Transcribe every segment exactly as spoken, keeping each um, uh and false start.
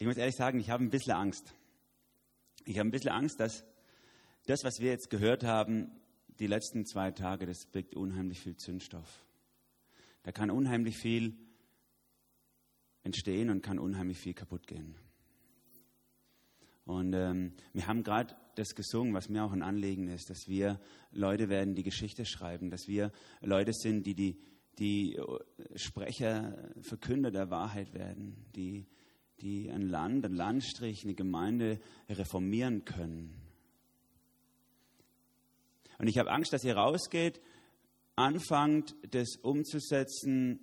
Ich muss ehrlich sagen, ich habe ein bisschen Angst. Ich habe ein bisschen Angst, dass das, was wir jetzt gehört haben, die letzten zwei Tage, das birgt unheimlich viel Zündstoff. Da kann unheimlich viel entstehen und kann unheimlich viel kaputt gehen. Und ähm, wir haben gerade das gesungen, was mir auch ein Anliegen ist, dass wir Leute werden, die Geschichte schreiben, dass wir Leute sind, die die, die Sprecher, Verkünder der Wahrheit werden, die, die ein Land, ein Landstrich, eine Gemeinde reformieren können. Und ich habe Angst, dass ihr rausgeht, anfangt, das umzusetzen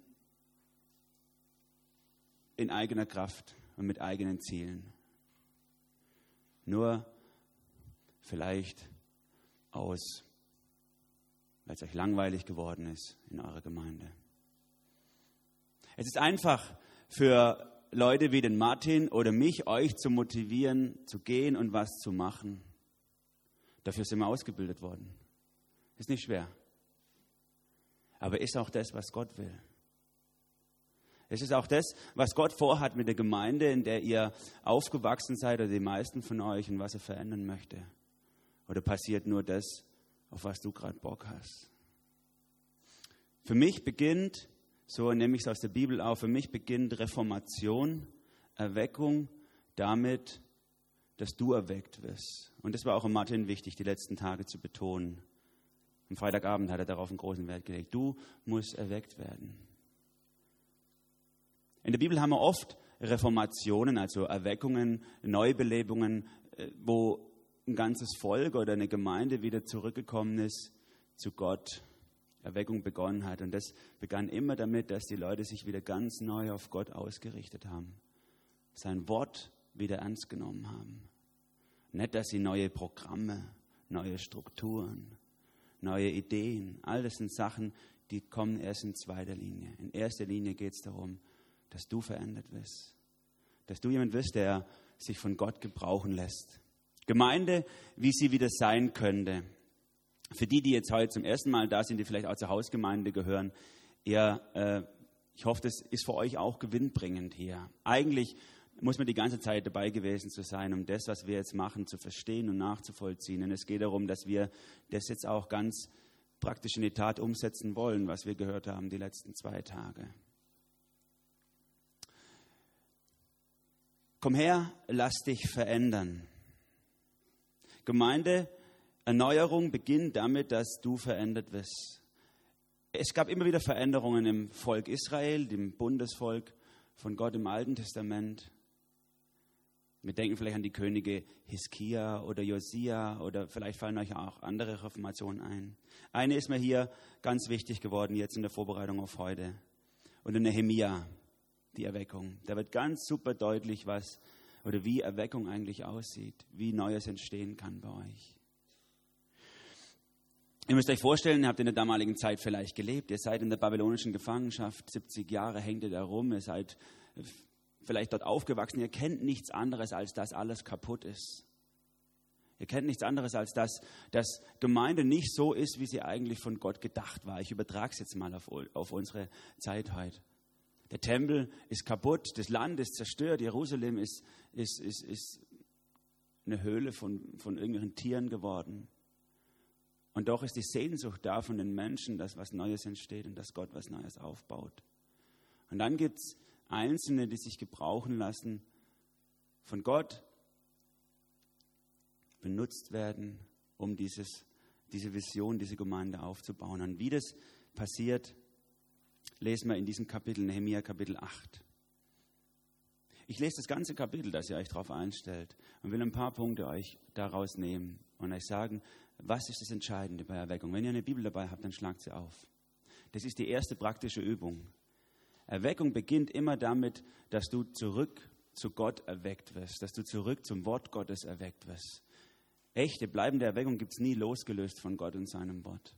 in eigener Kraft und mit eigenen Zielen. Nur vielleicht aus, weil es euch langweilig geworden ist in eurer Gemeinde. Es ist einfach für Leute wie den Martin oder mich, euch zu motivieren, zu gehen und was zu machen. Dafür sind wir ausgebildet worden. Ist nicht schwer. Aber ist auch das, was Gott will. Es ist auch das, was Gott vorhat mit der Gemeinde, in der ihr aufgewachsen seid, oder die meisten von euch, und was er verändern möchte. Oder passiert nur das, auf was du gerade Bock hast? Für mich beginnt, so nehme ich es aus der Bibel auf, für mich beginnt Reformation, Erweckung damit, dass du erweckt wirst. Und das war auch Martin wichtig, die letzten Tage zu betonen. Am Freitagabend hat er darauf einen großen Wert gelegt. Du musst erweckt werden. In der Bibel haben wir oft Reformationen, also Erweckungen, Neubelebungen, wo ein ganzes Volk oder eine Gemeinde wieder zurückgekommen ist zu Gott, Erweckung begonnen hat. Und das begann immer damit, dass die Leute sich wieder ganz neu auf Gott ausgerichtet haben, sein Wort wieder ernst genommen haben. Nicht, dass sie neue Programme, neue Strukturen, neue Ideen, all das sind Sachen, die kommen erst in zweiter Linie. In erster Linie geht es darum, dass du verändert wirst. Dass du jemand wirst, der sich von Gott gebrauchen lässt. Gemeinde, wie sie wieder sein könnte. Für die, die jetzt heute zum ersten Mal da sind, die vielleicht auch zur Hausgemeinde gehören, eher, äh, ich hoffe, das ist für euch auch gewinnbringend hier. Eigentlich muss man die ganze Zeit dabei gewesen zu sein, um das, was wir jetzt machen, zu verstehen und nachzuvollziehen. Und es geht darum, dass wir das jetzt auch ganz praktisch in die Tat umsetzen wollen, was wir gehört haben die letzten zwei Tage. Komm her, lass dich verändern. Gemeinde, Erneuerung beginnt damit, dass du verändert wirst. Es gab immer wieder Veränderungen im Volk Israel, dem Bundesvolk von Gott im Alten Testament. Wir denken vielleicht an die Könige Hiskia oder Josia oder vielleicht fallen euch auch andere Reformationen ein. Eine ist mir hier ganz wichtig geworden, jetzt in der Vorbereitung auf heute. Und in Nehemia, die Erweckung. Da wird ganz super deutlich, was oder wie Erweckung eigentlich aussieht, wie Neues entstehen kann bei euch. Ihr müsst euch vorstellen, ihr habt in der damaligen Zeit vielleicht gelebt, ihr seid in der babylonischen Gefangenschaft, siebzig Jahre hängt ihr da rum, ihr seid vielleicht dort aufgewachsen, ihr kennt nichts anderes, als dass alles kaputt ist. Ihr kennt nichts anderes, als dass, dass Gemeinde nicht so ist, wie sie eigentlich von Gott gedacht war. Ich übertrage es jetzt mal auf, auf unsere Zeit heute. Der Tempel ist kaputt, das Land ist zerstört, Jerusalem ist, ist, ist, ist eine Höhle von, von irgendwelchen Tieren geworden. Und doch ist die Sehnsucht da von den Menschen, dass was Neues entsteht und dass Gott was Neues aufbaut. Und dann gibt es Einzelne, die sich gebrauchen lassen, von Gott benutzt werden, um dieses, diese Vision, diese Gemeinde aufzubauen. Und wie das passiert, lesen wir in diesem Kapitel, Nehemia Kapitel acht. Ich lese das ganze Kapitel, dass ihr euch darauf einstellt und will ein paar Punkte euch daraus nehmen und euch sagen, was ist das Entscheidende bei Erweckung. Wenn ihr eine Bibel dabei habt, dann schlagt sie auf. Das ist die erste praktische Übung. Erweckung beginnt immer damit, dass du zurück zu Gott erweckt wirst, dass du zurück zum Wort Gottes erweckt wirst. Echte, bleibende Erweckung gibt es nie losgelöst von Gott und seinem Wort.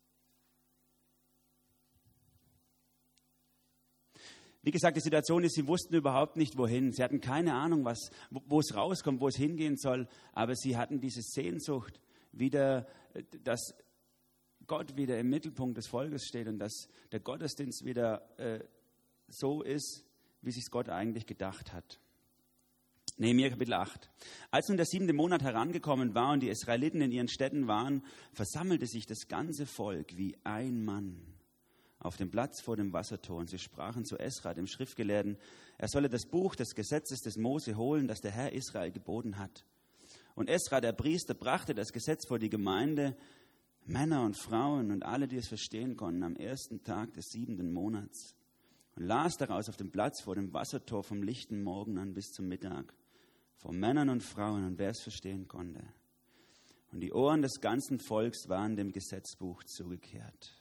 Wie gesagt, die Situation ist, sie wussten überhaupt nicht, wohin. Sie hatten keine Ahnung, was, wo, wo es rauskommt, wo es hingehen soll. Aber sie hatten diese Sehnsucht, wieder, dass Gott wieder im Mittelpunkt des Volkes steht und dass der Gottesdienst wieder äh, so ist, wie sich Gott eigentlich gedacht hat. Nehemia Kapitel acht. Als nun der siebente Monat herangekommen war und die Israeliten in ihren Städten waren, versammelte sich das ganze Volk wie ein Mann auf dem Platz vor dem Wassertor. Und sie sprachen zu Esra, dem Schriftgelehrten, er solle das Buch des Gesetzes des Mose holen, das der Herr Israel geboten hat. Und Esra, der Priester, brachte das Gesetz vor die Gemeinde, Männer und Frauen und alle, die es verstehen konnten, am ersten Tag des siebenten Monats. Und las daraus auf dem Platz vor dem Wassertor vom lichten Morgen an bis zum Mittag, vor Männern und Frauen und wer es verstehen konnte. Und die Ohren des ganzen Volks waren dem Gesetzbuch zugekehrt.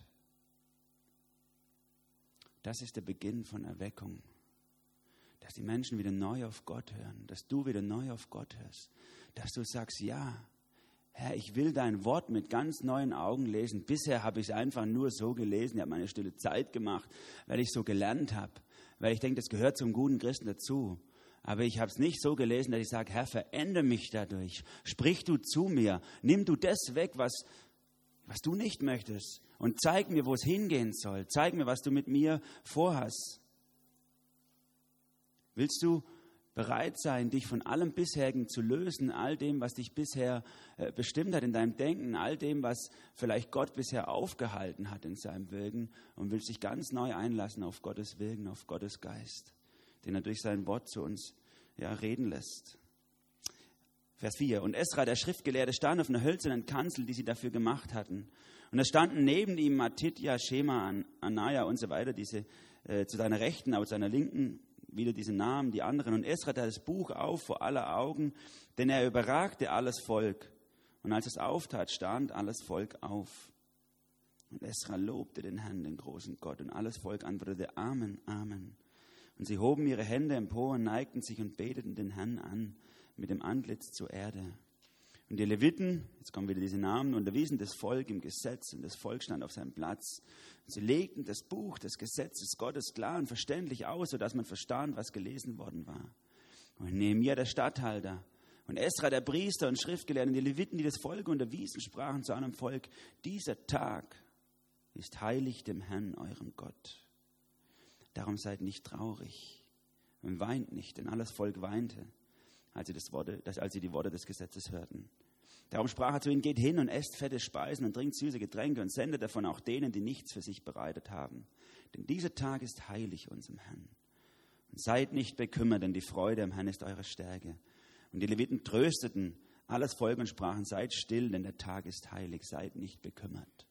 Das ist der Beginn von Erweckung, dass die Menschen wieder neu auf Gott hören, dass du wieder neu auf Gott hörst, dass du sagst, ja, Herr, ich will dein Wort mit ganz neuen Augen lesen. Bisher habe ich es einfach nur so gelesen, ich habe meine stille Zeit gemacht, weil ich so gelernt habe, weil ich denke, das gehört zum guten Christen dazu. Aber ich habe es nicht so gelesen, dass ich sage, Herr, verändere mich dadurch, sprich du zu mir, nimm du das weg, was, was du nicht möchtest und zeig mir, wo es hingehen soll, zeig mir, was du mit mir vorhast. Willst du bereit sein, dich von allem Bisherigen zu lösen, all dem, was dich bisher äh, bestimmt hat in deinem Denken, all dem, was vielleicht Gott bisher aufgehalten hat in seinem Wirken und willst dich ganz neu einlassen auf Gottes Wirken, auf Gottes Geist, den er durch sein Wort zu uns ja, reden lässt. Vers vier. Und Esra, der Schriftgelehrte, stand auf einer hölzernen Kanzel, die sie dafür gemacht hatten. Und da standen neben ihm Matithia, Schema, Anaja und so weiter, diese äh, zu seiner Rechten, aber zu seiner Linken, wieder diese Namen, die anderen. Und Esra tat das Buch auf vor aller Augen, denn er überragte alles Volk. Und als es auftat, stand alles Volk auf. Und Esra lobte den Herrn, den großen Gott. Und alles Volk antwortete Amen, Amen. Und sie hoben ihre Hände empor und neigten sich und beteten den Herrn an mit dem Antlitz zur Erde. Und die Leviten, jetzt kommen wieder diese Namen, unterwiesen das Volk im Gesetz und das Volk stand auf seinem Platz. Und sie legten das Buch des Gesetzes Gottes klar und verständlich aus, sodass man verstand, was gelesen worden war. Und Nehemia, der Statthalter, und Esra, der Priester und Schriftgelehrte, und die Leviten, die das Volk unterwiesen, sprachen zu einem Volk, dieser Tag ist heilig dem Herrn, eurem Gott. Darum seid nicht traurig und weint nicht, denn alles Volk weinte, als sie, das Worte, das, als sie die Worte des Gesetzes hörten. Darum sprach er zu ihnen, geht hin und esst fette Speisen und trinkt süße Getränke und sendet davon auch denen, die nichts für sich bereitet haben. Denn dieser Tag ist heilig unserem Herrn. Und seid nicht bekümmert, denn die Freude am Herrn ist eure Stärke. Und die Leviten trösteten alles Volk und sprachen, seid still, denn der Tag ist heilig, seid nicht bekümmert.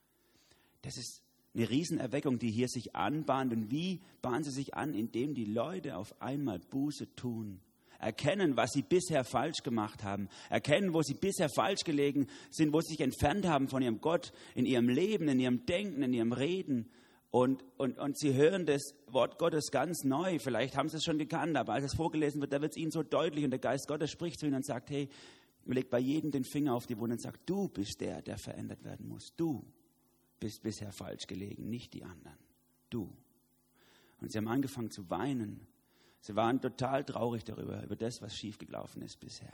Das ist eine Riesenerweckung, die hier sich anbahnt. Und wie bahnt sie sich an? Indem die Leute auf einmal Buße tun. Erkennen, was sie bisher falsch gemacht haben. Erkennen, wo sie bisher falsch gelegen sind, wo sie sich entfernt haben von ihrem Gott, in ihrem Leben, in ihrem Denken, in ihrem Reden. Und, und, und sie hören das Wort Gottes ganz neu. Vielleicht haben sie es schon gekannt, aber als es vorgelesen wird, da wird es ihnen so deutlich. Und der Geist Gottes spricht zu ihnen und sagt, hey, legt bei jedem den Finger auf die Wunde und sagt, du bist der, der verändert werden muss. Du bist bisher falsch gelegen, nicht die anderen. Du. Und sie haben angefangen zu weinen. Sie waren total traurig darüber, über das, was schiefgelaufen ist bisher.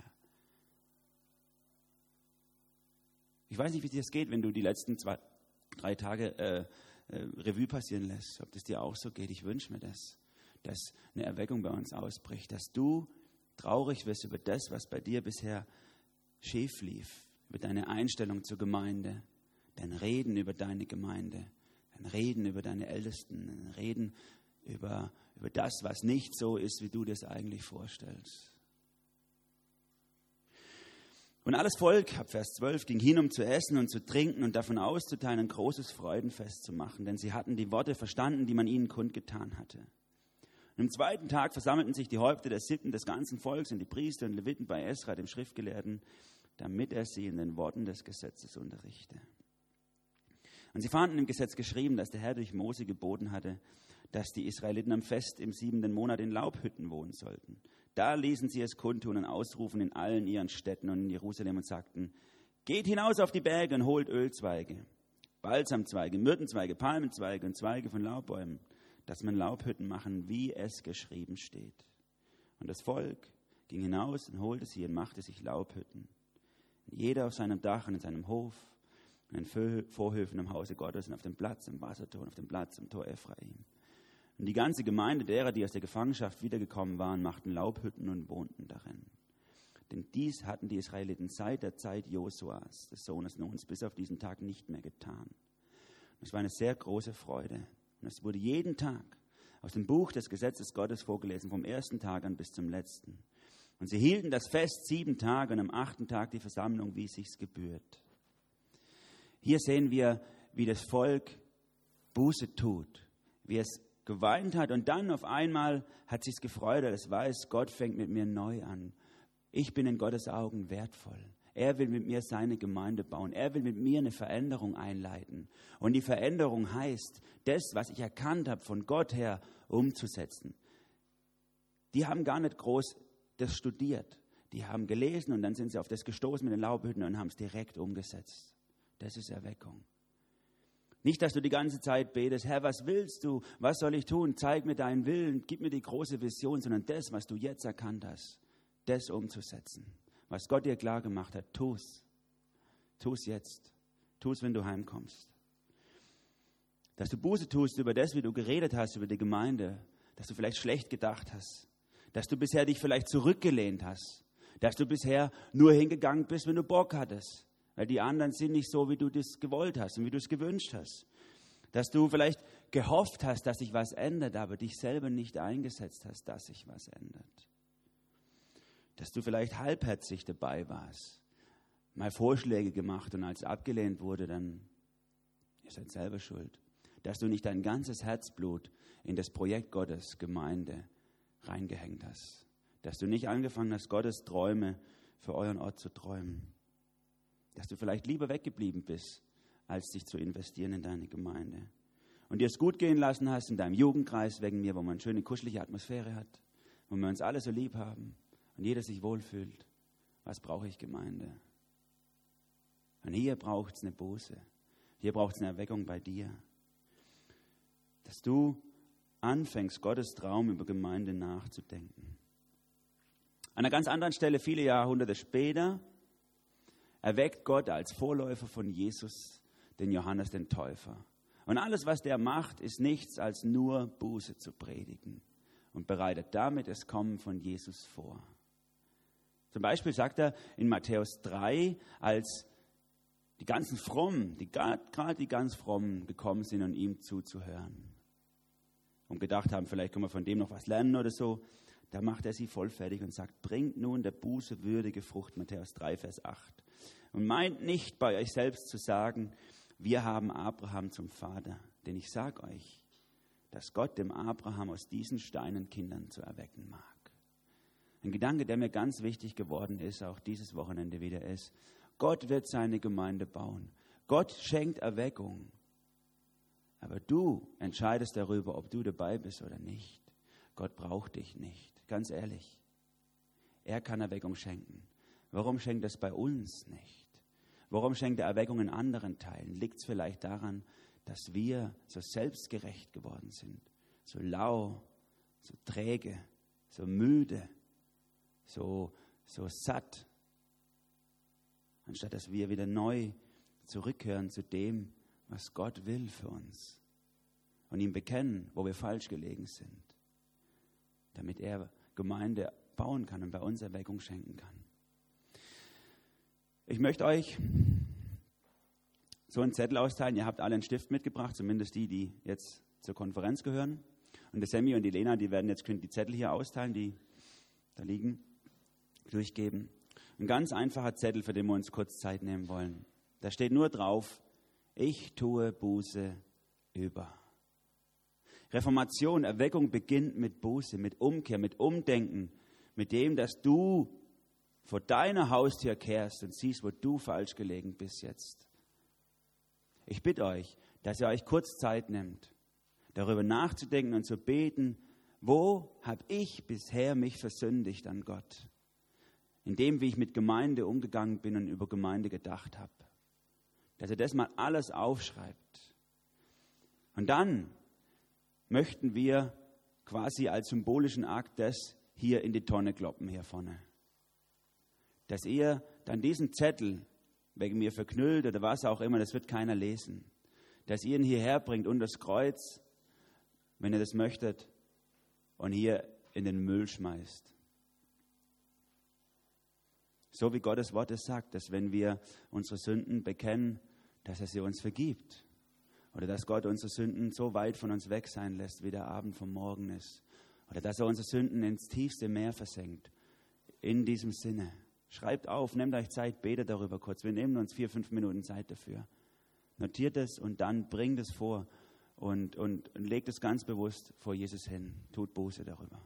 Ich weiß nicht, wie dir das geht, wenn du die letzten zwei, drei Tage äh, äh, Revue passieren lässt, ob das dir auch so geht. Ich wünsche mir das, dass eine Erweckung bei uns ausbricht, dass du traurig wirst über das, was bei dir bisher schief lief, über deine Einstellung zur Gemeinde, dein Reden über deine Gemeinde, dein Reden über deine Ältesten, dein Reden über, über das, was nicht so ist, wie du dir es eigentlich vorstellst. Und alles Volk, ab Vers zwölf, ging hin, um zu essen und zu trinken und davon auszuteilen, ein großes Freudenfest zu machen, denn sie hatten die Worte verstanden, die man ihnen kundgetan hatte. Und am zweiten Tag versammelten sich die Häupter der Sitten des ganzen Volks und die Priester und Leviten bei Esra, dem Schriftgelehrten, damit er sie in den Worten des Gesetzes unterrichte. Und sie fanden im Gesetz geschrieben, dass der Herr durch Mose geboten hatte, dass die Israeliten am Fest im siebenten Monat in Laubhütten wohnen sollten. Da ließen sie es kundtun und ausrufen in allen ihren Städten und in Jerusalem und sagten, geht hinaus auf die Berge und holt Ölzweige, Balsamzweige, Myrtenzweige, Palmenzweige und Zweige von Laubbäumen, dass man Laubhütten machen, wie es geschrieben steht. Und das Volk ging hinaus und holte sie und machte sich Laubhütten. Jeder auf seinem Dach und in seinem Hof, in den Vorhöfen im Hause Gottes und auf dem Platz im Wassertor und auf dem Platz im Tor Ephraim. Und die ganze Gemeinde derer, die aus der Gefangenschaft wiedergekommen waren, machten Laubhütten und wohnten darin. Denn dies hatten die Israeliten seit der Zeit Josuas, des Sohnes Nuns, bis auf diesen Tag nicht mehr getan. Es war eine sehr große Freude. Und es wurde jeden Tag aus dem Buch des Gesetzes Gottes vorgelesen, vom ersten Tag an bis zum letzten. Und sie hielten das Fest sieben Tage und am achten Tag die Versammlung, wie es sich gebührt. Hier sehen wir, wie das Volk Buße tut, wie es geweint hat und dann auf einmal hat sich's gefreut, weil es weiß, Gott fängt mit mir neu an. Ich bin in Gottes Augen wertvoll. Er will mit mir seine Gemeinde bauen. Er will mit mir eine Veränderung einleiten. Und die Veränderung heißt, das, was ich erkannt habe, von Gott her umzusetzen. Die haben gar nicht groß das studiert. Die haben gelesen und dann sind sie auf das gestoßen mit den Laubhütten und haben es direkt umgesetzt. Das ist Erweckung. Nicht, dass du die ganze Zeit betest, Herr, was willst du? Was soll ich tun? Zeig mir deinen Willen, gib mir die große Vision, sondern das, was du jetzt erkannt hast, das umzusetzen. Was Gott dir klar gemacht hat, tu's. Tu's jetzt. Tu's, wenn du heimkommst. Dass du Buße tust über das, wie du geredet hast, über die Gemeinde, dass du vielleicht schlecht gedacht hast, dass du bisher dich vielleicht zurückgelehnt hast, dass du bisher nur hingegangen bist, wenn du Bock hattest, weil die anderen sind nicht so, wie du das gewollt hast und wie du es gewünscht hast. Dass du vielleicht gehofft hast, dass sich was ändert, aber dich selber nicht eingesetzt hast, dass sich was ändert. Dass du vielleicht halbherzig dabei warst, mal Vorschläge gemacht und als abgelehnt wurde, dann ihr seid selber schuld. Dass du nicht dein ganzes Herzblut in das Projekt Gottes Gemeinde reingehängt hast. Dass du nicht angefangen hast, Gottes Träume für euren Ort zu träumen. Dass du vielleicht lieber weggeblieben bist, als dich zu investieren in deine Gemeinde. Und dir es gut gehen lassen hast in deinem Jugendkreis wegen mir, wo man eine schöne, kuschelige Atmosphäre hat, wo wir uns alle so lieb haben und jeder sich wohlfühlt. Was brauche ich Gemeinde? Und hier braucht es eine Buße. Hier braucht es eine Erweckung bei dir. Dass du anfängst, Gottes Traum über Gemeinde nachzudenken. An einer ganz anderen Stelle, viele Jahrhunderte später, erweckt Gott als Vorläufer von Jesus den Johannes den Täufer. Und alles, was der macht, ist nichts als nur Buße zu predigen und bereitet damit das Kommen von Jesus vor. Zum Beispiel sagt er in Matthäus drei, als die ganzen Frommen, die gerade die ganz Frommen gekommen sind, um ihm zuzuhören und gedacht haben, vielleicht können wir von dem noch was lernen oder so, da macht er sie voll fertig und sagt, bringt nun der Buße würdige Frucht, Matthäus drei, Vers acht. Und meint nicht bei euch selbst zu sagen, wir haben Abraham zum Vater, denn ich sage euch, dass Gott dem Abraham aus diesen Steinen Kindern zu erwecken mag. Ein Gedanke, der mir ganz wichtig geworden ist, auch dieses Wochenende wieder ist, Gott wird seine Gemeinde bauen. Gott schenkt Erweckung. Aber du entscheidest darüber, ob du dabei bist oder nicht. Gott braucht dich nicht, ganz ehrlich. Er kann Erweckung schenken. Warum schenkt er es bei uns nicht? Warum schenkt er Erweckung in anderen Teilen? Liegt es vielleicht daran, dass wir so selbstgerecht geworden sind, so lau, so träge, so müde, so, so satt, anstatt dass wir wieder neu zurückkehren zu dem, was Gott will für uns und ihm bekennen, wo wir falsch gelegen sind, damit er Gemeinde bauen kann und bei uns Erweckung schenken kann. Ich möchte euch so einen Zettel austeilen. Ihr habt alle einen Stift mitgebracht, zumindest die, die jetzt zur Konferenz gehören. Und der Sammy und die Lena, die werden jetzt die Zettel hier austeilen, die da liegen, durchgeben. Ein ganz einfacher Zettel, für den wir uns kurz Zeit nehmen wollen. Da steht nur drauf, ich tue Buße über. Reformation, Erweckung beginnt mit Buße, mit Umkehr, mit Umdenken, mit dem, dass du vor deiner Haustür kehrst und siehst, wo du falsch gelegen bist jetzt. Ich bitte euch, dass ihr euch kurz Zeit nehmt, darüber nachzudenken und zu beten, wo habe ich bisher mich versündigt an Gott? In dem, wie ich mit Gemeinde umgegangen bin und über Gemeinde gedacht habe. Dass ihr das mal alles aufschreibt. Und dann möchten wir quasi als symbolischen Akt das hier in die Tonne kloppen, hier vorne. Dass ihr dann diesen Zettel, wegen mir verknüllt oder was auch immer, das wird keiner lesen, dass ihr ihn hierher bringt unter das Kreuz wenn ihr das möchtet, und hier in den Müll schmeißt. So wie Gottes Wort es sagt, dass wenn wir unsere Sünden bekennen, dass er sie uns vergibt. Oder dass Gott unsere Sünden so weit von uns weg sein lässt, wie der Abend vom Morgen ist. Oder dass er unsere Sünden ins tiefste Meer versenkt. In diesem Sinne. Schreibt auf, nehmt euch Zeit, betet darüber kurz. Wir nehmen uns vier, fünf Minuten Zeit dafür. Notiert es und dann bringt es vor und, und, und legt es ganz bewusst vor Jesus hin. Tut Buße darüber.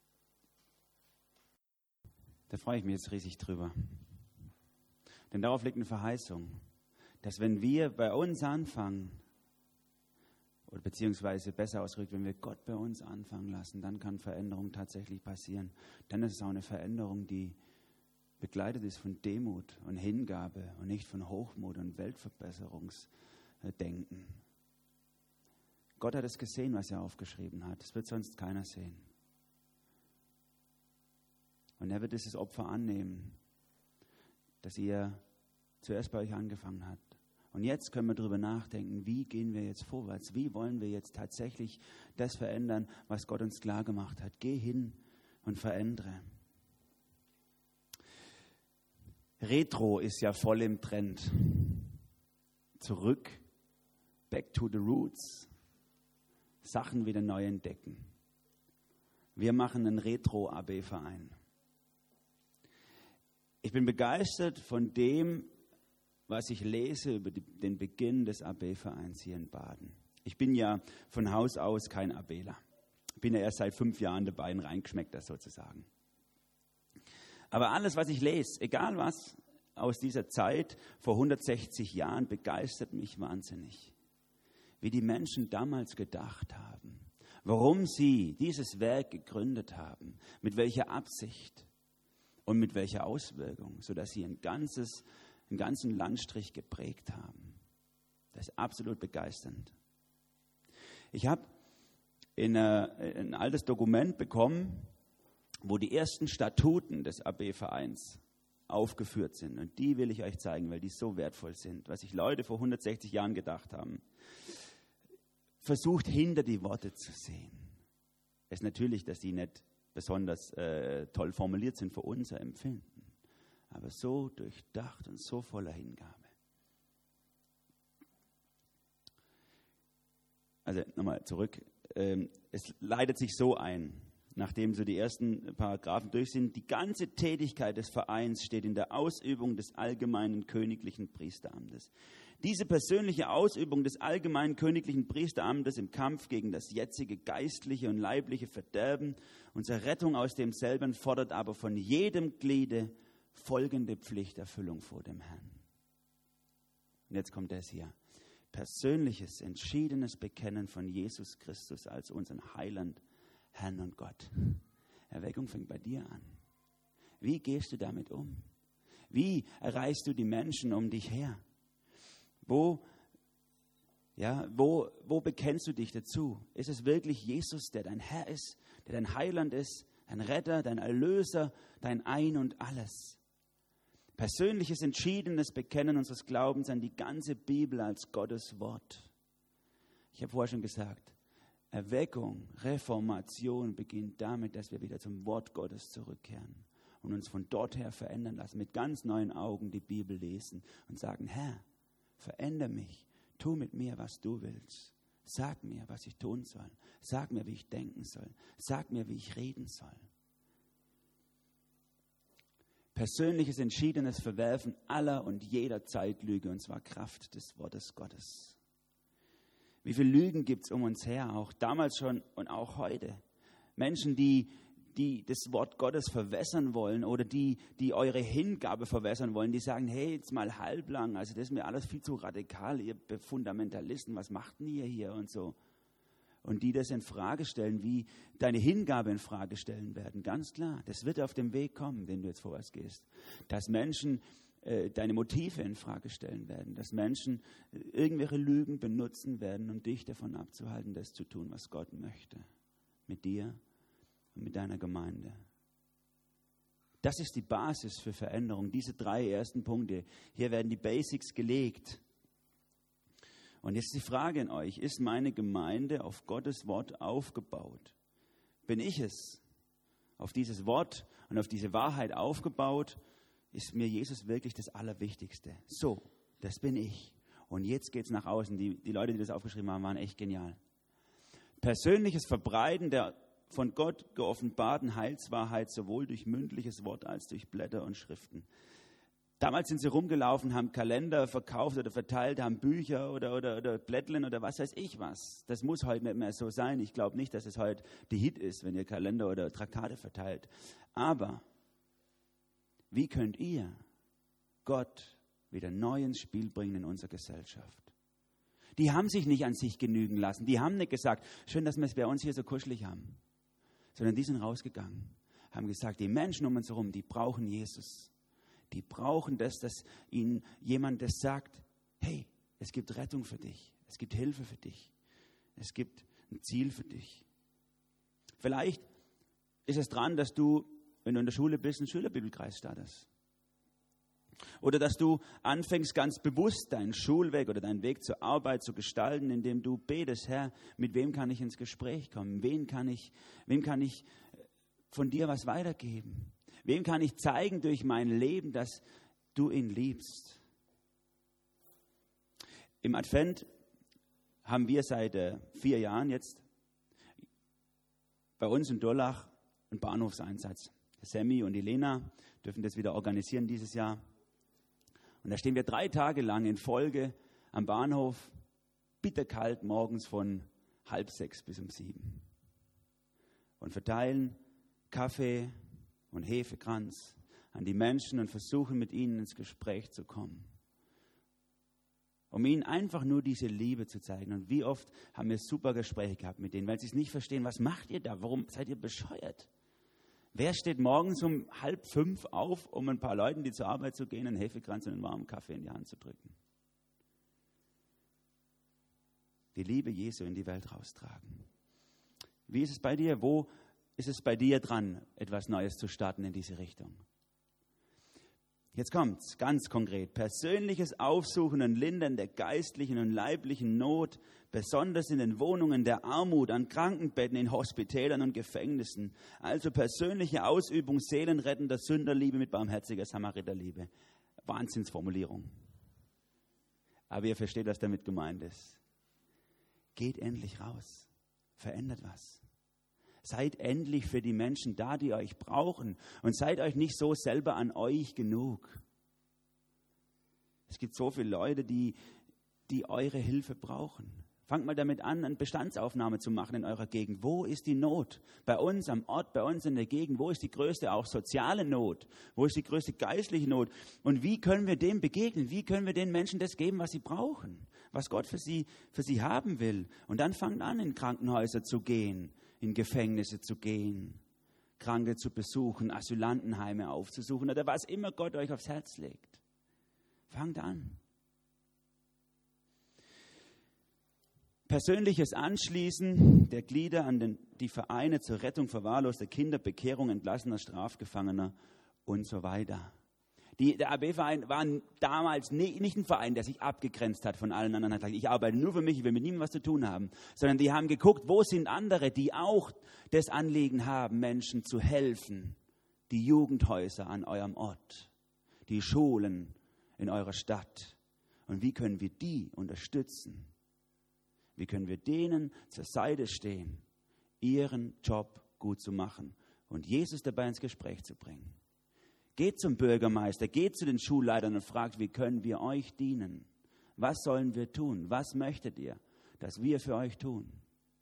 Da freue ich mich jetzt riesig drüber. Denn darauf liegt eine Verheißung, dass wenn wir bei uns anfangen, oder beziehungsweise besser ausgedrückt, wenn wir Gott bei uns anfangen lassen, dann kann Veränderung tatsächlich passieren. Dann ist es auch eine Veränderung, die begleitet ist von Demut und Hingabe und nicht von Hochmut und Weltverbesserungsdenken. Gott hat es gesehen, was er aufgeschrieben hat. Das wird sonst keiner sehen. Und er wird dieses Opfer annehmen, das ihr zuerst bei euch angefangen habt. Und jetzt können wir darüber nachdenken, wie gehen wir jetzt vorwärts? Wie wollen wir jetzt tatsächlich das verändern, was Gott uns klar gemacht hat? Geh hin und verändere. Retro ist ja voll im Trend. Zurück, back to the roots. Sachen wieder neu entdecken. Wir machen einen Retro-A B-Verein. Ich bin begeistert von dem, was ich lese über die, den Beginn des A B-Vereins hier in Baden. Ich bin ja von Haus aus kein ABler. Ich bin ja erst seit fünf Jahren dabei, ein Reingeschmeckter sozusagen. Aber alles, was ich lese, egal was aus dieser Zeit vor hundertsechzig Jahren, begeistert mich wahnsinnig. Wie die Menschen damals gedacht haben, warum sie dieses Werk gegründet haben, mit welcher Absicht und mit welcher Auswirkung, sodass sie ein ganzes, einen ganzen Landstrich geprägt haben. Das ist absolut begeisternd. Ich habe in ein altes Dokument bekommen, wo die ersten Statuten des A B-Vereins aufgeführt sind. Und die will ich euch zeigen, weil die so wertvoll sind, was sich Leute vor hundertsechzig Jahren gedacht haben. Versucht hinter die Worte zu sehen. Es ist natürlich, dass die nicht besonders äh, toll formuliert sind für unser Empfinden, aber so durchdacht und so voller Hingabe. Also nochmal zurück. Ähm, es leitet sich so ein, nachdem so die ersten Paragraphen durch sind: Die ganze Tätigkeit des Vereins steht in der Ausübung des allgemeinen königlichen Priesteramtes. Diese persönliche Ausübung des allgemeinen königlichen Priesteramtes im Kampf gegen das jetzige geistliche und leibliche Verderben, unsere Rettung aus demselben, fordert aber von jedem Gliede folgende Pflichterfüllung vor dem Herrn. Und jetzt kommt das hier. Persönliches, entschiedenes Bekennen von Jesus Christus als unseren Heiland, Herrn und Gott. Erweckung fängt bei dir an. Wie gehst du damit um? Wie erreichst du die Menschen um dich her? Wo, ja, wo, wo bekennst du dich dazu? Ist es wirklich Jesus, der dein Herr ist, der dein Heiland ist, dein Retter, dein Erlöser, dein Ein und Alles? Persönliches, entschiedenes Bekennen unseres Glaubens an die ganze Bibel als Gottes Wort. Ich habe vorher schon gesagt, Erweckung, Reformation beginnt damit, dass wir wieder zum Wort Gottes zurückkehren und uns von dort her verändern lassen, mit ganz neuen Augen die Bibel lesen und sagen: Herr, verändere mich, tu mit mir, was du willst. Sag mir, was ich tun soll. Sag mir, wie ich denken soll. Sag mir, wie ich reden soll. Persönliches, entschiedenes Verwerfen aller und jeder Zeitlüge, und zwar Kraft des Wortes Gottes. Wie viele Lügen gibt es um uns her, auch damals schon und auch heute. Menschen, die, die das Wort Gottes verwässern wollen oder die, die eure Hingabe verwässern wollen, die sagen: Hey, jetzt mal halblang, also das ist mir alles viel zu radikal, ihr Fundamentalisten, was macht denn ihr hier und so. Und die das in Frage stellen, wie deine Hingabe in Frage stellen werden. Ganz klar, das wird auf dem Weg kommen, den du jetzt vorwärts gehst. Dass Menschen äh, deine Motive in Frage stellen werden. Dass Menschen äh, irgendwelche Lügen benutzen werden, um dich davon abzuhalten, das zu tun, was Gott möchte. Mit dir und mit deiner Gemeinde. Das ist die Basis für Veränderung. Diese drei ersten Punkte. Hier werden die Basics gelegt. Und jetzt die Frage an euch, ist meine Gemeinde auf Gottes Wort aufgebaut? Bin ich es? Auf dieses Wort und auf diese Wahrheit aufgebaut? Ist mir Jesus wirklich das Allerwichtigste? So, das bin ich. Und jetzt geht es nach außen. Die, die Leute, die das aufgeschrieben haben, waren echt genial. Persönliches Verbreiten der von Gott geoffenbarten Heilswahrheit sowohl durch mündliches Wort als durch Blätter und Schriften. Damals sind sie rumgelaufen, haben Kalender verkauft oder verteilt, haben Bücher oder, oder, oder Blättlen oder was weiß ich was. Das muss heute nicht mehr so sein. Ich glaube nicht, dass es heute die Hit ist, wenn ihr Kalender oder Traktate verteilt. Aber wie könnt ihr Gott wieder neu ins Spiel bringen in unserer Gesellschaft? Die haben sich nicht an sich genügen lassen. Die haben nicht gesagt, schön, dass wir es bei uns hier so kuschelig haben. Sondern die sind rausgegangen, haben gesagt, die Menschen um uns herum, die brauchen Jesus. Die brauchen das, dass ihnen jemand das sagt, hey, es gibt Rettung für dich, es gibt Hilfe für dich, es gibt ein Ziel für dich. Vielleicht ist es dran, dass du, wenn du in der Schule bist, einen Schülerbibelkreis startest. Oder dass du anfängst, ganz bewusst deinen Schulweg oder deinen Weg zur Arbeit zu gestalten, indem du betest, Herr, mit wem kann ich ins Gespräch kommen? Wen kann ich, wem kann ich von dir was weitergeben? Wem kann ich zeigen durch mein Leben, dass du ihn liebst? Im Advent haben wir seit äh, vier Jahren jetzt bei uns in Durlach einen Bahnhofseinsatz. Sammy und Elena dürfen das wieder organisieren dieses Jahr. Und da stehen wir drei Tage lang in Folge am Bahnhof, bitterkalt morgens von halb sechs bis um sieben. Und verteilen Kaffee und Hefekranz an die Menschen und versuchen mit ihnen ins Gespräch zu kommen. Um ihnen einfach nur diese Liebe zu zeigen. Und wie oft haben wir super Gespräche gehabt mit denen, weil sie es nicht verstehen, was macht ihr da? Warum seid ihr bescheuert? Wer steht morgens um halb fünf auf, um ein paar Leuten, die zur Arbeit zu gehen, einen Hefekranz und einen warmen Kaffee in die Hand zu drücken? Die Liebe Jesu in die Welt raustragen. Wie ist es bei dir? Wo ist es bei dir dran, etwas Neues zu starten in diese Richtung? Jetzt kommt's, ganz konkret. Persönliches Aufsuchen und Lindern der geistlichen und leiblichen Not, besonders in den Wohnungen der Armut, an Krankenbetten, in Hospitälern und Gefängnissen. Also persönliche Ausübung seelenrettender Sünderliebe mit barmherziger Samariterliebe. Wahnsinnsformulierung. Aber ihr versteht, was damit gemeint ist. Geht endlich raus. Verändert was. Seid endlich für die Menschen da, die euch brauchen. Und seid euch nicht so selber an euch genug. Es gibt so viele Leute, die, die eure Hilfe brauchen. Fangt mal damit an, eine Bestandsaufnahme zu machen in eurer Gegend. Wo ist die Not? Bei uns am Ort, bei uns in der Gegend. Wo ist die größte auch soziale Not? Wo ist die größte geistliche Not? Und wie können wir dem begegnen? Wie können wir den Menschen das geben, was sie brauchen? Was Gott für sie, für sie haben will? Und dann fangt an, in Krankenhäuser zu gehen, in Gefängnisse zu gehen, Kranke zu besuchen, Asylantenheime aufzusuchen oder was immer Gott euch aufs Herz legt. Fangt an. Persönliches Anschließen der Glieder an den, die Vereine zur Rettung verwahrloster Kinder, Bekehrung entlassener Strafgefangener und so weiter. Die, der A B-Verein war damals nie, nicht ein Verein, der sich abgegrenzt hat von allen anderen. Hat gesagt, ich arbeite nur für mich, ich will mit niemandem was zu tun haben. Sondern die haben geguckt, wo sind andere, die auch das Anliegen haben, Menschen zu helfen. Die Jugendhäuser an eurem Ort, die Schulen in eurer Stadt. Und wie können wir die unterstützen? Wie können wir denen zur Seite stehen, ihren Job gut zu machen und Jesus dabei ins Gespräch zu bringen? Geht zum Bürgermeister, geht zu den Schulleitern und fragt, wie können wir euch dienen? Was sollen wir tun? Was möchtet ihr, dass wir für euch tun?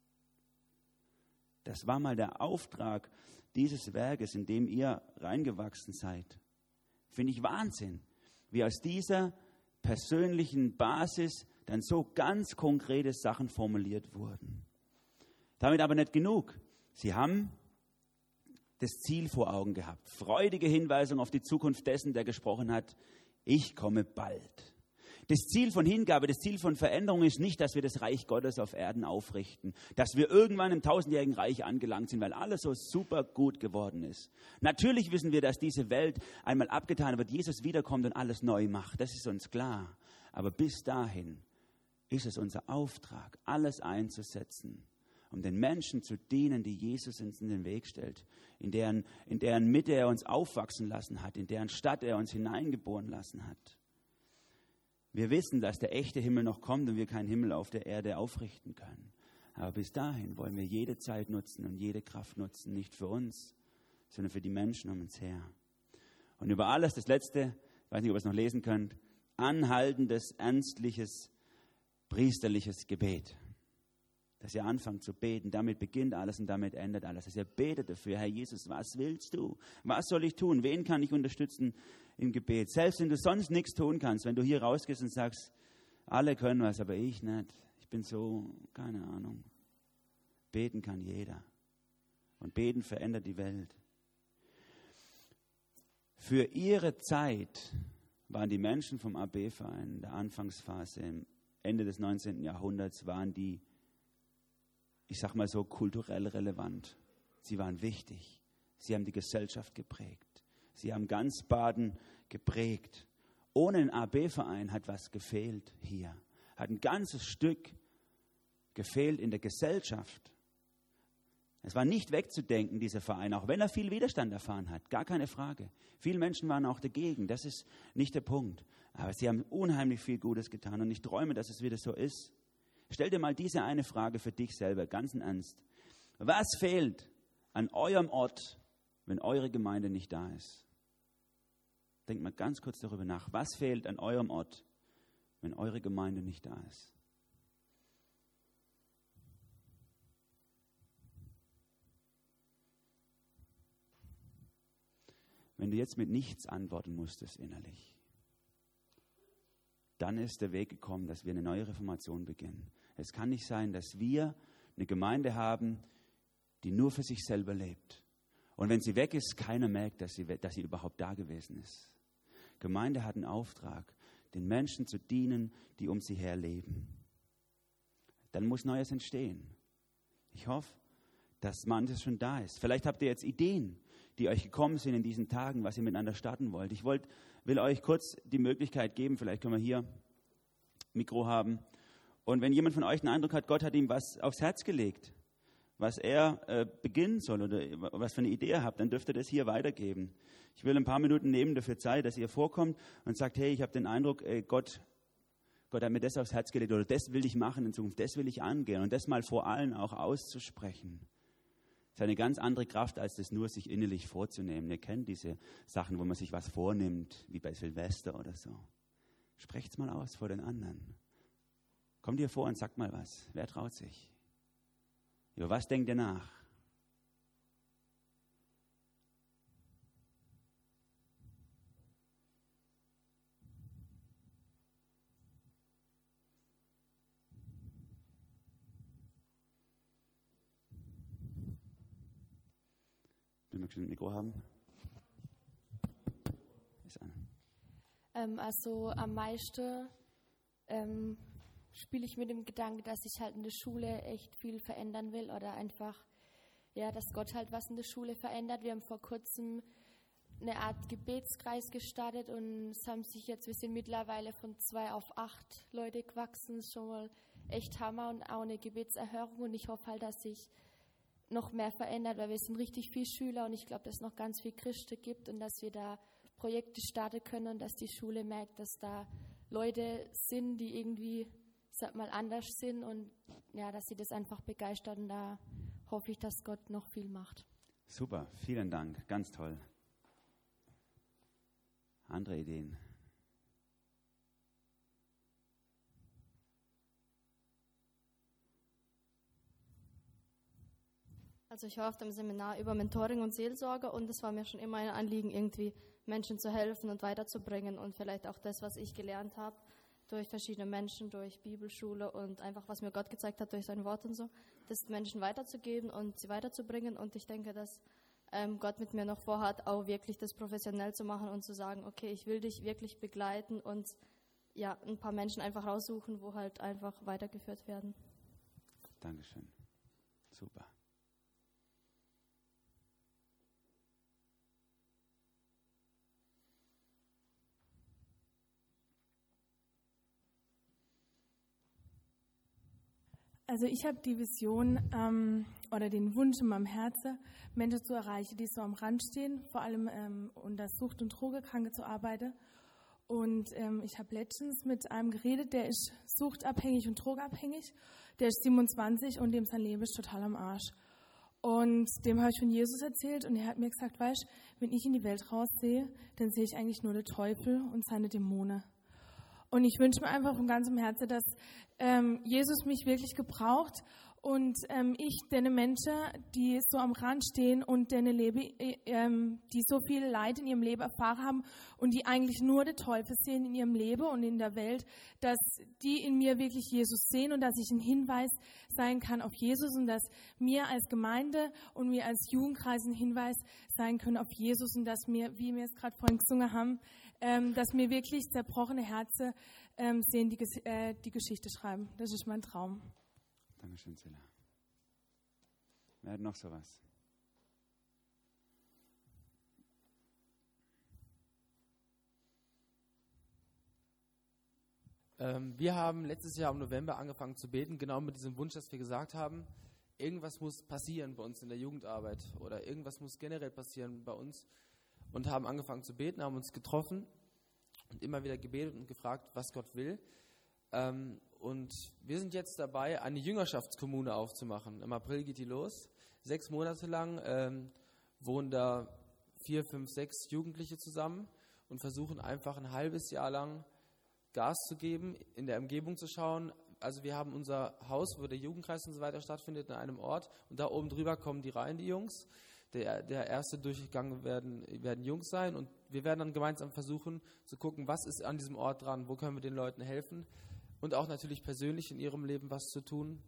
Das war mal der Auftrag dieses Werkes, in dem ihr reingewachsen seid. Finde ich Wahnsinn, wie aus dieser persönlichen Basis dann so ganz konkrete Sachen formuliert wurden. Damit aber nicht genug. Sie haben das Ziel vor Augen gehabt. Freudige Hinweisung auf die Zukunft dessen, der gesprochen hat, ich komme bald. Das Ziel von Hingabe, das Ziel von Veränderung ist nicht, dass wir das Reich Gottes auf Erden aufrichten, dass wir irgendwann im tausendjährigen Reich angelangt sind, weil alles so super gut geworden ist. Natürlich wissen wir, dass diese Welt einmal abgetan wird, Jesus wiederkommt und alles neu macht. Das ist uns klar. Aber bis dahin ist es unser Auftrag, alles einzusetzen, um den Menschen zu dienen, die Jesus uns in den Weg stellt, in deren, in deren Mitte er uns aufwachsen lassen hat, in deren Stadt er uns hineingeboren lassen hat. Wir wissen, dass der echte Himmel noch kommt und wir keinen Himmel auf der Erde aufrichten können. Aber bis dahin wollen wir jede Zeit nutzen und jede Kraft nutzen, nicht für uns, sondern für die Menschen um uns her. Und über alles, das Letzte, ich weiß nicht, ob ihr es noch lesen könnt, anhaltendes, ernstliches, priesterliches Gebet. Dass ihr anfangt zu beten, damit beginnt alles und damit endet alles. Dass ihr betet dafür, Herr Jesus, was willst du? Was soll ich tun? Wen kann ich unterstützen im Gebet? Selbst wenn du sonst nichts tun kannst, wenn du hier rausgehst und sagst, alle können was, aber ich nicht. Ich bin so, keine Ahnung. Beten kann jeder. Und beten verändert die Welt. Für ihre Zeit waren die Menschen vom A B-Verein in der Anfangsphase, im Ende des neunzehnten Jahrhunderts, waren die, ich sag mal so, kulturell relevant. Sie waren wichtig. Sie haben die Gesellschaft geprägt. Sie haben ganz Baden geprägt. Ohne den A B-Verein hat was gefehlt hier. Hat ein ganzes Stück gefehlt in der Gesellschaft. Es war nicht wegzudenken, dieser Verein, auch wenn er viel Widerstand erfahren hat, gar keine Frage. Viele Menschen waren auch dagegen, das ist nicht der Punkt. Aber sie haben unheimlich viel Gutes getan und ich träume, dass es wieder so ist. Stell dir mal diese eine Frage für dich selber, ganz im Ernst. Was fehlt an eurem Ort, wenn eure Gemeinde nicht da ist? Denkt mal ganz kurz darüber nach. Was fehlt an eurem Ort, wenn eure Gemeinde nicht da ist? Wenn du jetzt mit nichts antworten musstest innerlich, dann ist der Weg gekommen, dass wir eine neue Reformation beginnen. Es kann nicht sein, dass wir eine Gemeinde haben, die nur für sich selber lebt. Und wenn sie weg ist, keiner merkt, dass sie, dass sie überhaupt da gewesen ist. Gemeinde hat einen Auftrag, den Menschen zu dienen, die um sie her leben. Dann muss Neues entstehen. Ich hoffe, dass manches schon da ist. Vielleicht habt ihr jetzt Ideen, die euch gekommen sind in diesen Tagen, was ihr miteinander starten wollt. Ich wollt, will euch kurz die Möglichkeit geben, vielleicht können wir hier Mikro haben. Und wenn jemand von euch den Eindruck hat, Gott hat ihm was aufs Herz gelegt, was er äh, beginnen soll oder was für eine Idee ihr habt, dann dürft ihr das hier weitergeben. Ich will ein paar Minuten nehmen dafür Zeit, dass ihr vorkommt und sagt, hey, ich habe den Eindruck, ey, Gott, Gott hat mir das aufs Herz gelegt oder das will ich machen in Zukunft, das will ich angehen und das mal vor allen auch auszusprechen. Das ist eine ganz andere Kraft, als das nur sich innerlich vorzunehmen. Ihr kennt diese Sachen, wo man sich was vornimmt, wie bei Silvester oder so. Sprecht's mal aus vor den anderen. Kommt ihr vor und sagt mal was. Wer traut sich? Über was denkt ihr nach? Will man schon ein Mikro haben? Ist an. Ähm, also am meisten ähm, spiele ich mit dem Gedanken, dass ich halt in der Schule echt viel verändern will oder einfach, ja, dass Gott halt was in der Schule verändert. Wir haben vor kurzem eine Art Gebetskreis gestartet und es haben sich jetzt, wir sind mittlerweile von zwei auf acht Leute gewachsen, das ist schon mal echt Hammer und auch eine Gebetserhörung und ich hoffe halt, dass sich noch mehr verändert, weil wir sind richtig viele Schüler und ich glaube, dass es noch ganz viele Christen gibt und dass wir da Projekte starten können und dass die Schule merkt, dass da Leute sind, die irgendwie, ich sag mal, anders sind und ja, dass sie das einfach begeistert und da hoffe ich, dass Gott noch viel macht. Super, vielen Dank, ganz toll. Andere Ideen? Also ich war auf dem Seminar über Mentoring und Seelsorge und es war mir schon immer ein Anliegen, irgendwie Menschen zu helfen und weiterzubringen und vielleicht auch das, was ich gelernt habe, durch verschiedene Menschen, durch Bibelschule und einfach, was mir Gott gezeigt hat durch sein Wort und so, das Menschen weiterzugeben und sie weiterzubringen. Und ich denke, dass ähm, Gott mit mir noch vorhat, auch wirklich das professionell zu machen und zu sagen, okay, ich will dich wirklich begleiten und ja, ein paar Menschen einfach raussuchen, wo halt einfach weitergeführt werden. Dankeschön. Super. Also ich habe die Vision ähm, oder den Wunsch in meinem Herzen, Menschen zu erreichen, die so am Rand stehen, vor allem ähm, unter Sucht- und Drogekranke zu arbeiten. Und ähm, ich habe letztens mit einem geredet, der ist suchtabhängig und drogenabhängig. Der ist siebenundzwanzig und dem sein Leben ist total am Arsch. Und dem habe ich von Jesus erzählt und er hat mir gesagt, weißt, wenn ich in die Welt raussehe, dann sehe ich eigentlich nur den Teufel und seine Dämonen. Und ich wünsche mir einfach von ganzem Herzen, dass ähm, Jesus mich wirklich gebraucht und ähm, ich den Menschen, die so am Rand stehen und denen lebe, äh, ähm, die so viel Leid in ihrem Leben erfahren haben und die eigentlich nur den Teufel sehen in ihrem Leben und in der Welt, dass die in mir wirklich Jesus sehen und dass ich ein Hinweis sein kann auf Jesus und dass wir als Gemeinde und wir als Jugendkreis ein Hinweis sein können auf Jesus und dass wir, wie wir es gerade vorhin gesungen haben, ähm, dass wir wirklich zerbrochene Herzen ähm, sehen, die, äh, die Geschichte schreiben. Das ist mein Traum. Dankeschön, Zilla. Wer hat noch sowas? Ähm, wir haben letztes Jahr im November angefangen zu beten, genau mit diesem Wunsch, dass wir gesagt haben, irgendwas muss passieren bei uns in der Jugendarbeit oder irgendwas muss generell passieren bei uns und haben angefangen zu beten, haben uns getroffen und immer wieder gebetet und gefragt, was Gott will. Ähm, und wir sind jetzt dabei, eine Jüngerschaftskommune aufzumachen. Im April geht die los. Sechs Monate lang ähm, wohnen da vier, fünf, sechs Jugendliche zusammen und versuchen einfach ein halbes Jahr lang Gas zu geben, in der Umgebung zu schauen. Also wir haben unser Haus, wo der Jugendkreis und so weiter stattfindet, in einem Ort. Und da oben drüber kommen die rein, die Jungs. Der, der erste Durchgang werden, werden Jungs sein. Und wir werden dann gemeinsam versuchen zu gucken, was ist an diesem Ort dran, wo können wir den Leuten helfen. Und auch natürlich persönlich in ihrem Leben was zu tun.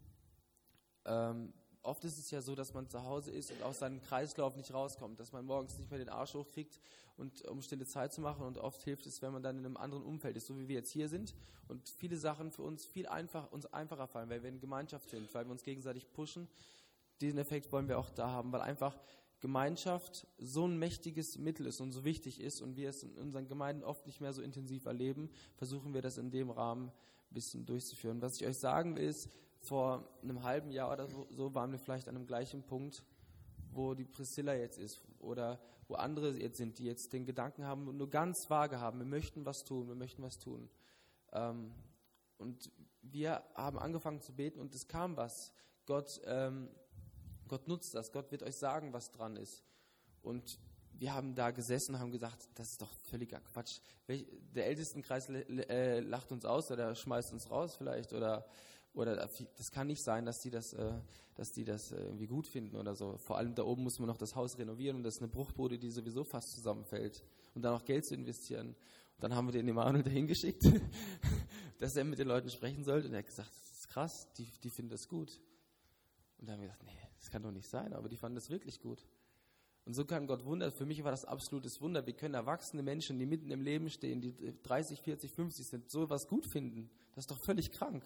Ähm, oft ist es ja so, dass man zu Hause ist und aus seinem Kreislauf nicht rauskommt, dass man morgens nicht mehr den Arsch hochkriegt, und um stille Zeit zu machen. Und oft hilft es, wenn man dann in einem anderen Umfeld ist, so wie wir jetzt hier sind. Und viele Sachen für uns viel einfach, uns einfacher fallen, weil wir in Gemeinschaft sind, weil wir uns gegenseitig pushen. Diesen Effekt wollen wir auch da haben, weil einfach Gemeinschaft so ein mächtiges Mittel ist und so wichtig ist und wir es in unseren Gemeinden oft nicht mehr so intensiv erleben, versuchen wir das in dem Rahmen ein bisschen durchzuführen. Was ich euch sagen will, ist, vor einem halben Jahr oder so, so waren wir vielleicht an einem gleichen Punkt, wo die Priscilla jetzt ist oder wo andere jetzt sind, die jetzt den Gedanken haben und nur ganz vage haben, wir möchten was tun, wir möchten was tun. Ähm, und wir haben angefangen zu beten und es kam was. Gott, ähm, Gott nutzt das, Gott wird euch sagen, was dran ist. Und wir haben da gesessen und haben gesagt, das ist doch völliger Quatsch. Der Ältestenkreis äh, lacht uns aus oder schmeißt uns raus vielleicht oder Oder das kann nicht sein, dass die das, dass die das irgendwie gut finden oder so. Vor allem da oben muss man noch das Haus renovieren und das ist eine Bruchbude, die sowieso fast zusammenfällt. Und dann noch Geld zu investieren. Und dann haben wir den Emanuel dahin geschickt, dass er mit den Leuten sprechen sollte. Und er hat gesagt, das ist krass, die, die finden das gut. Und dann haben wir gesagt, nee, das kann doch nicht sein. Aber die fanden das wirklich gut. Und so kann Gott Wunder. Für mich war das absolutes Wunder. Wir können erwachsene Menschen, die mitten im Leben stehen, die dreißig, vierzig, fünfzig sind, sowas gut finden. Das ist doch völlig krank.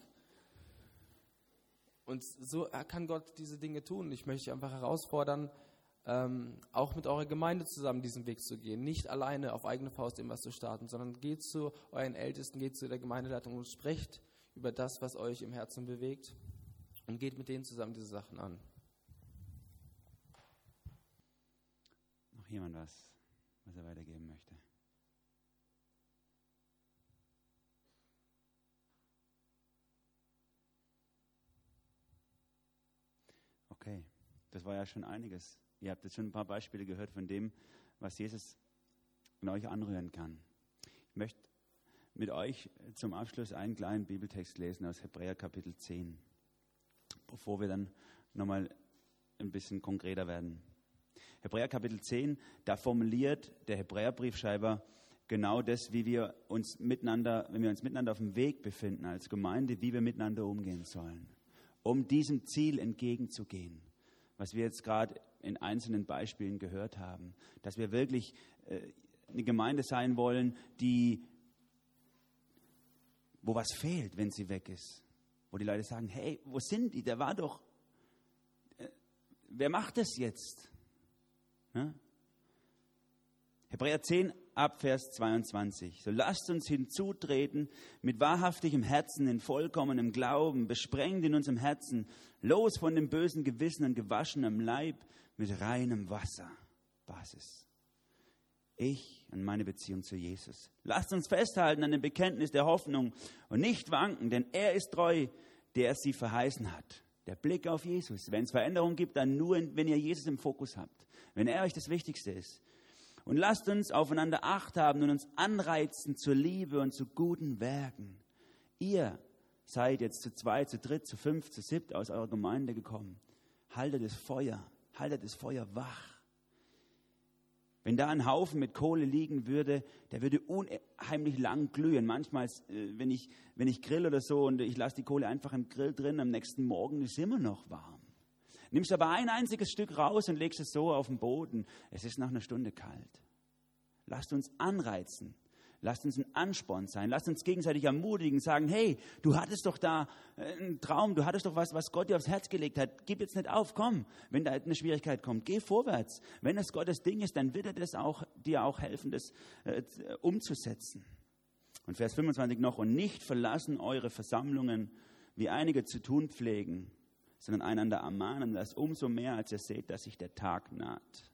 Und so kann Gott diese Dinge tun. Ich möchte einfach herausfordern, ähm, auch mit eurer Gemeinde zusammen diesen Weg zu gehen. Nicht alleine auf eigene Faust irgendwas zu starten, sondern geht zu euren Ältesten, geht zu der Gemeindeleitung und sprecht über das, was euch im Herzen bewegt und geht mit denen zusammen diese Sachen an. Noch jemand was, was er weitergeben möchte? Okay, das war ja schon einiges. Ihr habt jetzt schon ein paar Beispiele gehört von dem, was Jesus in euch anrühren kann. Ich möchte mit euch zum Abschluss einen kleinen Bibeltext lesen aus Hebräer Kapitel zehn, bevor wir dann nochmal ein bisschen konkreter werden. Hebräer Kapitel zehn, da formuliert der Hebräerbriefschreiber genau das, wie wir uns miteinander, wenn wir uns miteinander auf dem Weg befinden als Gemeinde, wie wir miteinander umgehen sollen, um diesem Ziel entgegenzugehen, was wir jetzt gerade in einzelnen Beispielen gehört haben, dass wir wirklich äh, eine Gemeinde sein wollen, die, wo was fehlt, wenn sie weg ist, wo die Leute sagen, hey, wo sind die? Der war doch, äh, wer macht das jetzt? Ja? Hebräer zehn, ab Vers zweiundzwanzig. So lasst uns hinzutreten mit wahrhaftigem Herzen, in vollkommenem Glauben, besprengt in unserem Herzen, los von dem bösen Gewissen und gewaschenem Leib mit reinem Wasser. Basis. Ich und meine Beziehung zu Jesus. Lasst uns festhalten an dem Bekenntnis der Hoffnung und nicht wanken, denn er ist treu, der es sie verheißen hat. Der Blick auf Jesus. Wenn es Veränderungen gibt, dann nur, wenn ihr Jesus im Fokus habt. Wenn er euch das Wichtigste ist. Und lasst uns aufeinander Acht haben und uns anreizen zur Liebe und zu guten Werken. Ihr seid jetzt zu zweit, zu dritt, zu fünf, zu siebt aus eurer Gemeinde gekommen. Haltet das Feuer, haltet das Feuer wach. Wenn da ein Haufen mit Kohle liegen würde, der würde unheimlich lang glühen. Manchmal, wenn ich, wenn ich grill oder so und ich lasse die Kohle einfach im Grill drin, am nächsten Morgen ist es immer noch warm. Nimmst aber ein einziges Stück raus und legst es so auf den Boden. Es ist nach einer Stunde kalt. Lasst uns anreizen. Lasst uns ein Ansporn sein. Lasst uns gegenseitig ermutigen, sagen, hey, du hattest doch da einen Traum, du hattest doch was, was Gott dir aufs Herz gelegt hat. Gib jetzt nicht auf, komm. Wenn da eine Schwierigkeit kommt, geh vorwärts. Wenn es Gottes Ding ist, dann wird er das auch, dir auch helfen, das äh, umzusetzen. Und Vers fünfundzwanzig noch, und nicht verlassen eure Versammlungen, wie einige zu tun pflegen, sondern einander ermahnen, das umso mehr, als ihr seht, dass sich der Tag naht.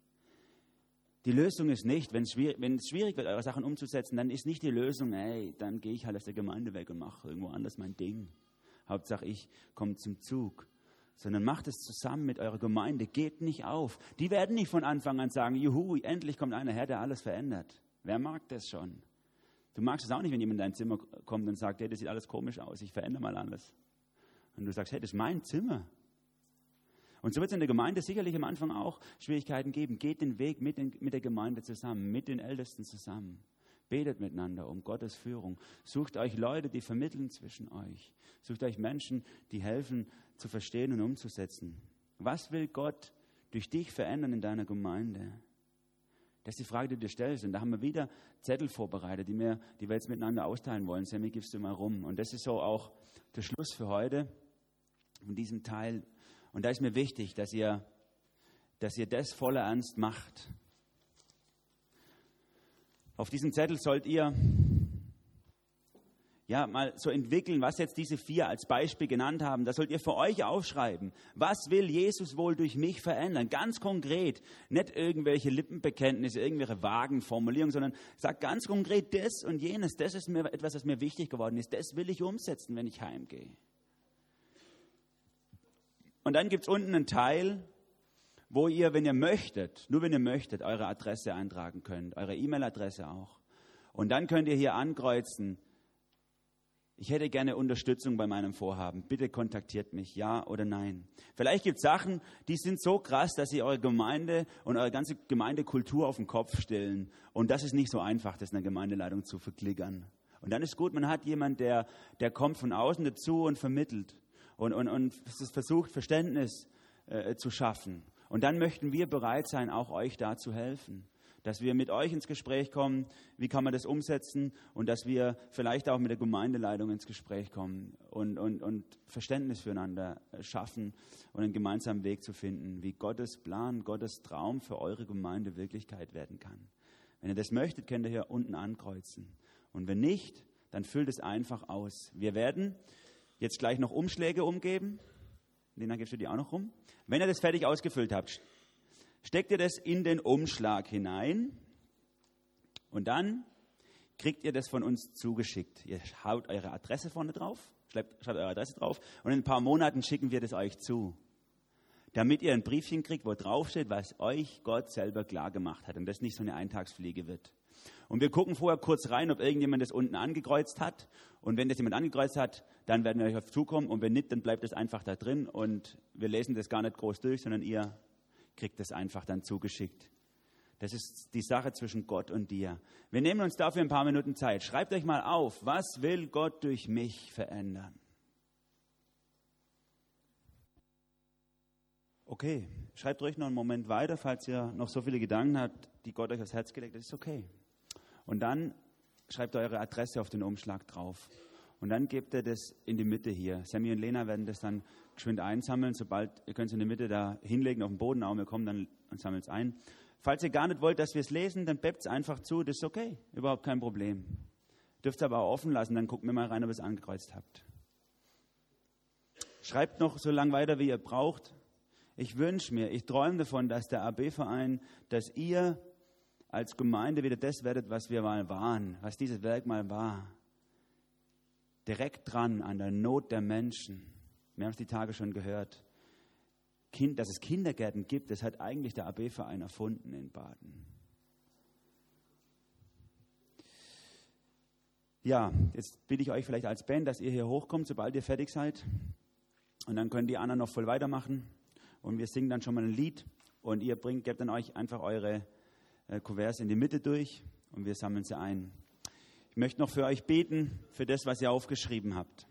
Die Lösung ist nicht, wenn es schwierig, wenn es schwierig wird, eure Sachen umzusetzen, dann ist nicht die Lösung, hey, dann gehe ich halt aus der Gemeinde weg und mache irgendwo anders mein Ding. Hauptsache, ich komme zum Zug. Sondern macht es zusammen mit eurer Gemeinde, geht nicht auf. Die werden nicht von Anfang an sagen, juhu, endlich kommt einer her, der alles verändert. Wer mag das schon? Du magst es auch nicht, wenn jemand in dein Zimmer kommt und sagt, hey, das sieht alles komisch aus, ich verändere mal alles. Und du sagst, hey, das ist mein Zimmer. Und so wird es in der Gemeinde sicherlich am Anfang auch Schwierigkeiten geben. Geht den Weg mit, den, mit der Gemeinde zusammen, mit den Ältesten zusammen. Betet miteinander um Gottes Führung. Sucht euch Leute, die vermitteln zwischen euch. Sucht euch Menschen, die helfen zu verstehen und umzusetzen. Was will Gott durch dich verändern in deiner Gemeinde? Das ist die Frage, die du dir stellst. Und da haben wir wieder Zettel vorbereitet, die wir, die wir jetzt miteinander austeilen wollen. Sammy, gibst du mal rum. Und das ist so auch der Schluss für heute von diesem Teil. Und da ist mir wichtig, dass ihr, dass ihr das voller Ernst macht. Auf diesem Zettel sollt ihr ja mal so entwickeln, was jetzt diese vier als Beispiel genannt haben. Da sollt ihr für euch aufschreiben. Was will Jesus wohl durch mich verändern? Ganz konkret. Nicht irgendwelche Lippenbekenntnisse, irgendwelche vagen Formulierungen, sondern sagt ganz konkret das und jenes. Das ist mir etwas, was mir wichtig geworden ist. Das will ich umsetzen, wenn ich heimgehe. Und dann gibt es unten einen Teil, wo ihr, wenn ihr möchtet, nur wenn ihr möchtet, eure Adresse eintragen könnt, eure E-Mail-Adresse auch. Und dann könnt ihr hier ankreuzen, ich hätte gerne Unterstützung bei meinem Vorhaben. Bitte kontaktiert mich, ja oder nein. Vielleicht gibt es Sachen, die sind so krass, dass sie eure Gemeinde und eure ganze Gemeindekultur auf den Kopf stellen. Und das ist nicht so einfach, das in der Gemeindeleitung zu verklickern. Und dann ist gut, man hat jemanden, der, der kommt von außen dazu und vermittelt. Und, und, und versucht, Verständnis äh, zu schaffen. Und dann möchten wir bereit sein, auch euch da zu helfen. Dass wir mit euch ins Gespräch kommen, wie kann man das umsetzen und dass wir vielleicht auch mit der Gemeindeleitung ins Gespräch kommen und, und, und Verständnis füreinander schaffen und einen gemeinsamen Weg zu finden, wie Gottes Plan, Gottes Traum für eure Gemeinde Wirklichkeit werden kann. Wenn ihr das möchtet, könnt ihr hier unten ankreuzen. Und wenn nicht, dann füllt es einfach aus. Wir werden jetzt gleich noch Umschläge umgeben. Lena, gibst du die auch noch rum? Wenn ihr das fertig ausgefüllt habt, steckt ihr das in den Umschlag hinein und dann kriegt ihr das von uns zugeschickt. Ihr haut eure Adresse vorne drauf, schreibt, schreibt eure Adresse drauf und in ein paar Monaten schicken wir das euch zu. Damit ihr ein Briefchen kriegt, wo drauf steht, was euch Gott selber klar gemacht hat und das nicht so eine Eintagsfliege wird. Und wir gucken vorher kurz rein, ob irgendjemand das unten angekreuzt hat. Und wenn das jemand angekreuzt hat, dann werden wir euch auf zukommen. Und wenn nicht, dann bleibt es einfach da drin. Und wir lesen das gar nicht groß durch, sondern ihr kriegt es einfach dann zugeschickt. Das ist die Sache zwischen Gott und dir. Wir nehmen uns dafür ein paar Minuten Zeit. Schreibt euch mal auf, was will Gott durch mich verändern? Okay, schreibt ruhig noch einen Moment weiter, falls ihr noch so viele Gedanken habt, die Gott euch aufs Herz gelegt hat. Das ist okay. Und dann schreibt eure Adresse auf den Umschlag drauf. Und dann gebt ihr das in die Mitte hier. Sammy und Lena werden das dann geschwind einsammeln. Sobald, ihr könnt es in die Mitte da hinlegen, auf den Boden, auch wir kommen dann und sammeln es ein. Falls ihr gar nicht wollt, dass wir es lesen, dann bebt es einfach zu, das ist okay, überhaupt kein Problem. Dürft es aber auch offen lassen, dann gucken wir mal rein, ob ihr es angekreuzt habt. Schreibt noch so lange weiter, wie ihr braucht. Ich wünsche mir, ich träume davon, dass der A B-Verein, dass ihr als Gemeinde wieder das werdet, was wir mal waren, was dieses Werk mal war. Direkt dran an der Not der Menschen. Wir haben es die Tage schon gehört. Kind, dass es Kindergärten gibt, das hat eigentlich der A B-Verein erfunden in Baden. Ja, jetzt bitte ich euch vielleicht als Band, dass ihr hier hochkommt, sobald ihr fertig seid. Und dann können die anderen noch voll weitermachen. Und wir singen dann schon mal ein Lied. Und ihr bringt, gebt dann euch einfach eure äh, Kuverts in die Mitte durch. Und wir sammeln sie ein. Ich möchte noch für euch beten, für das, was ihr aufgeschrieben habt.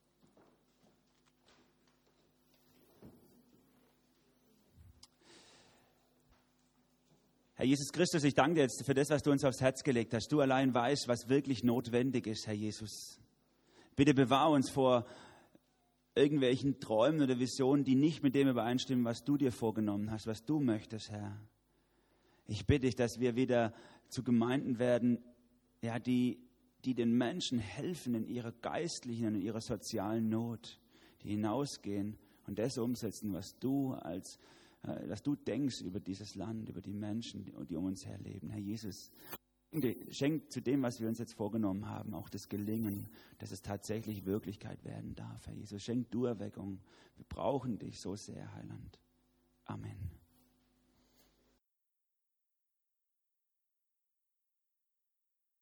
Herr Jesus Christus, ich danke dir jetzt für das, was du uns aufs Herz gelegt hast. Du allein weißt, was wirklich notwendig ist, Herr Jesus. Bitte bewahre uns vor irgendwelchen Träumen oder Visionen, die nicht mit dem übereinstimmen, was du dir vorgenommen hast, was du möchtest, Herr. Ich bitte dich, dass wir wieder zu Gemeinden werden, ja, die, die den Menschen helfen in ihrer geistlichen und in ihrer sozialen Not, die hinausgehen und das umsetzen, was du als was du denkst über dieses Land, über die Menschen, die um uns her leben. Herr Jesus, schenk zu dem, was wir uns jetzt vorgenommen haben, auch das Gelingen, dass es tatsächlich Wirklichkeit werden darf. Herr Jesus, schenk du Erweckung. Wir brauchen dich so sehr, Heiland. Amen.